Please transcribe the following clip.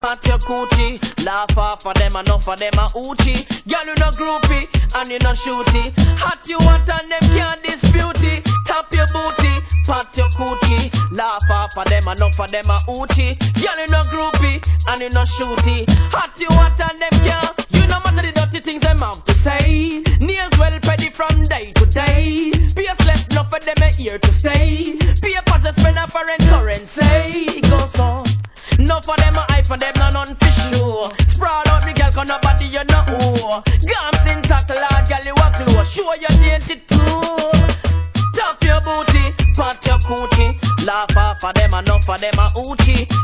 Pat your coochie, laugh off of them, enough of them a hoochie. Girl, you no groupie, and you no shooty. Hot you hot and them can't dispute it. Tap your booty, pat your coochie, laugh off of them, enough of them a hoochie. Girl, you no groupie, and you no shooty. Hot you hot and them can't. You no matter the dirty things them have to say. Nails well petty from day to day. Pierce left, enough of them a here to stay. Papers a spend a foreign currency. It goes on. Enough of them a hype and them no none for sure. Sprawl out the girl cause nobody you know who. Gams intact lad girl you a close. Show your dainty too. Tap your booty, pat your coochie. Laugh off of them enough of them a hoochie.